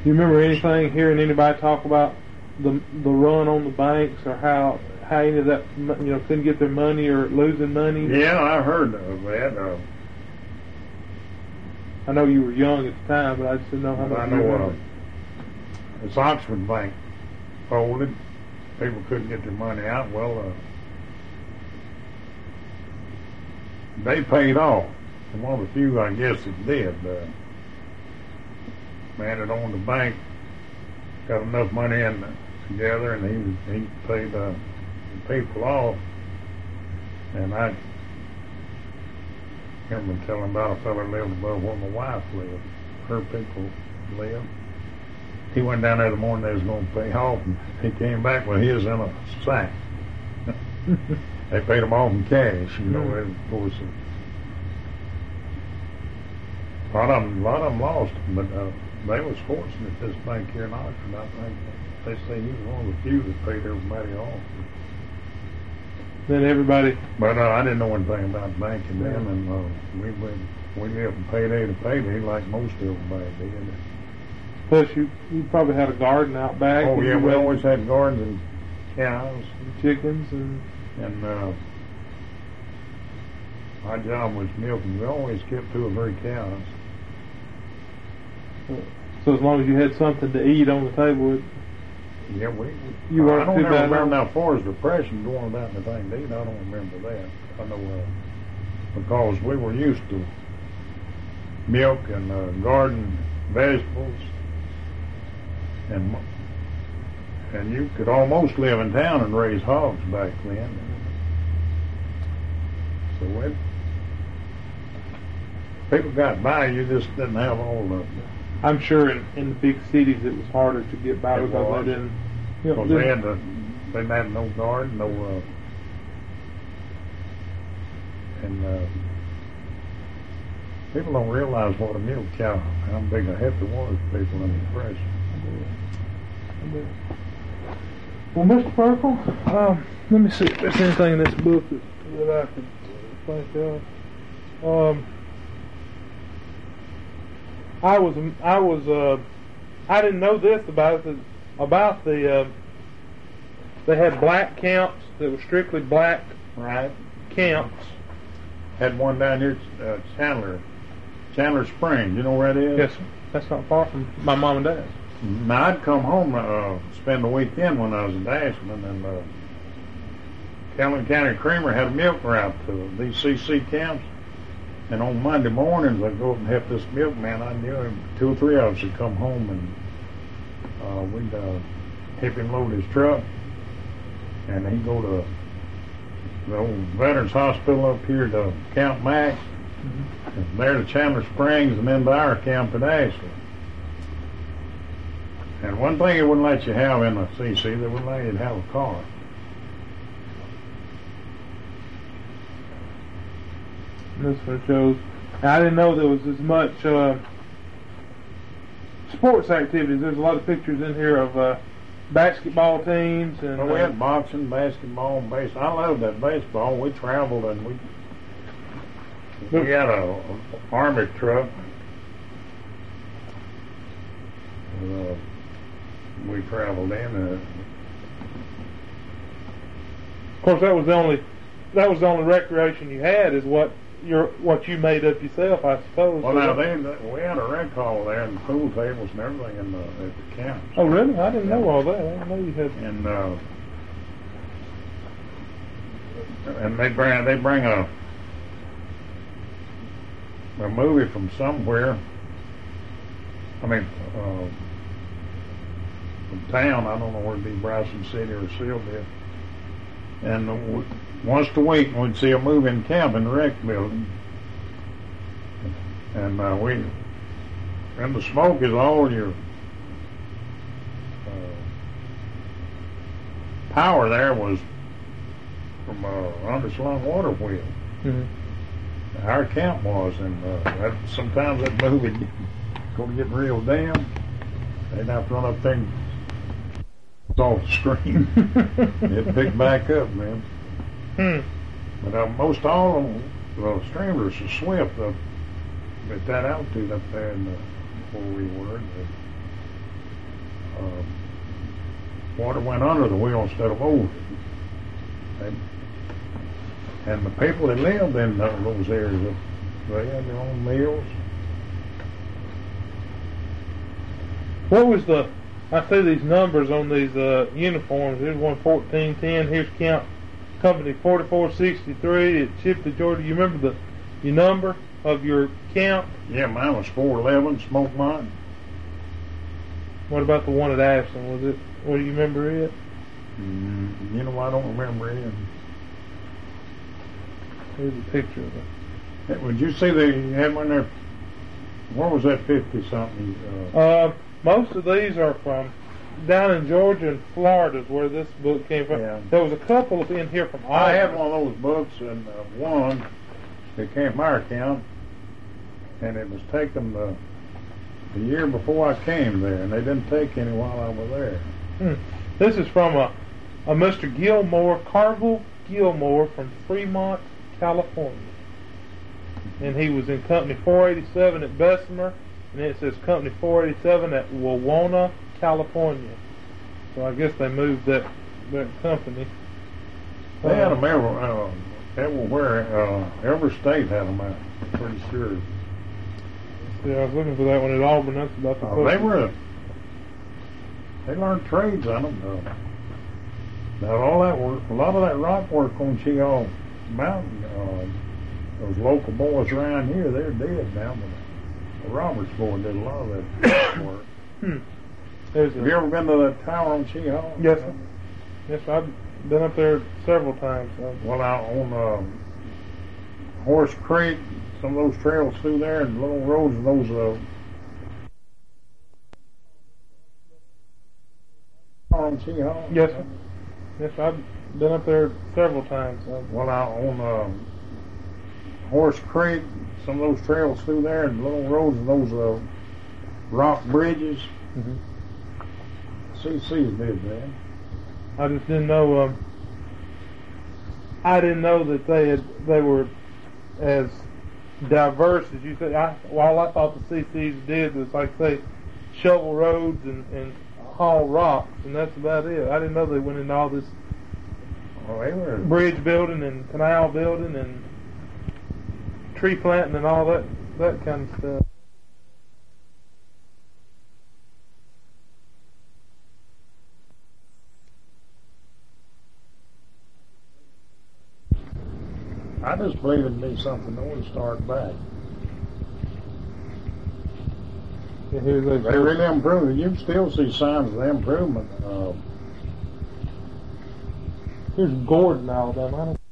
You remember hearing anybody talk about the run on the banks, or how any of that, couldn't get their money or losing money? Yeah, I heard of that. I know you were young at the time, but I just didn't know how much. I know this Oxford Bank folded. People couldn't get their money out. Well, they paid off. One of the few, I guess, that did. Man that owned the bank got enough money together, and he paid the people off. And I remember telling about a fellow lived above where my wife lived. Her people lived. He went down there the morning they was going to pay off, and he came back with his in a sack. They paid him off in cash, Of course, a lot of them lost, but they was fortunate. This bank here in Oxford, I think they say he was one of the few that paid everybody off. Then everybody. But I didn't know anything about banking then, and we lived from payday to payday like most everybody did. Plus, you probably had a garden out back. Oh yeah, we always had gardens and cows, and chickens, and my job was milking. We always kept 2 or 3 cows. So as long as you had something to eat on the table, yeah, you weren't I don't too bad. remember now, far as depression going without anything to eat. I don't remember that. I know because we were used to milk and garden vegetables, and you could almost live in town and raise hogs back then. So people got by. You just didn't have all the. I'm sure in the big cities it was harder to get by because they didn't. Because they had no garden, and people don't realize what a milk cow, how big a heifer was. People in the Depression. Well, Mr. Purple, let me see if there's anything in this book that I can think of. I didn't know this about the they had black camps that were strictly black camps. Had one down here at Chandler Springs. You know where that is? Yes, sir. That's not far from my mom and dad. Now I'd come home spend the weekend when I was in Ashland, and Calhoun County Creamer had a milk route to these CC camps. And on Monday mornings, I'd go up and help this milkman. I knew him. 2 or 3 of us would come home, and we'd help him load his truck. And he'd go to the old Veterans Hospital up here to Camp Mack, and there to Chandler Springs, and then to our camp at Ashland. And one thing it wouldn't let you have in the CC, they wouldn't let you have a car. This one shows. I didn't know there was as much sports activities. There's a lot of pictures in here of basketball teams and. Well, we had boxing, basketball, and baseball. I loved that baseball. We traveled and we had a army truck. We traveled in. Of course, that was the only recreation you had, is what you made up yourself, I suppose. Well, now we had a rec hall there and pool tables and everything at the camp. Oh, really? I didn't know all that. I didn't know you had. And they bring a movie from somewhere. I mean, from town. I don't know where it'd be, Bryson City or Sylvia. And once a week we'd see a movie in camp in the rec building. And and the smoke is all your power there was from underslung water wheel. Mm-hmm. Our camp was, and sometimes that movie go to get real damn. They'd have to run up there and off the screen. It picked back up, man. But most all of them, the streamers are swift up at that altitude up there where we were. water went under the wheel instead of over. And the people that lived in those areas, they had their own mills. What was I see these numbers on these uniforms. Here's 11410. Here's count company 4463 at Chipley, Georgia. You remember your number of your count? Yeah, mine was 411, Smokemont. What about the one at Ashland? Was it? What do you remember it? You know, I don't remember it. Here's a picture of it. Would you see they had one there? What was that 50-something? Most of these are from down in Georgia and Florida is where this book came from. Yeah. There was a couple in here from Auburn. I had one of those books, and one that came from our account, and it was taken the year before I came there, and they didn't take any while I was there. This is from a Mr. Gilmore, Carville Gilmore from Fremont, California. And he was in Company 487 at Bessemer, and it says Company 487 at Wawona, California. So I guess they moved that company. They had them everywhere. Every state had them out, pretty sure. Yeah, I was looking for that one at Auburn. That's about the They learned trades on them. Now all that work, a lot of that rock work on Cheaha Mountain, those local boys around here, they're dead now, but the Roberts boy did a lot of that work. Have you ever been to that tower on Cheaha? Yes, sir. Yes, I've been up there several times. Well, out on Horse Creek, some of those trails through there, and little roads, and those on Cheaha. Yes, sir. Yes, I've been up there several times. Well, out on Horse Creek, some of those trails through there, and little roads, and those rock bridges. CC's did that. I just didn't know. I didn't know that they were as diverse as you said. All I thought the CC's did was, like, say, shovel roads and haul rocks, and that's about it. I didn't know they went into all this bridge building and canal building and tree planting and all that kind of stuff. I just believe it'd be something that would start back. Yeah, they really improved. You can still see signs of the improvement. Here's Gordon, Alabama.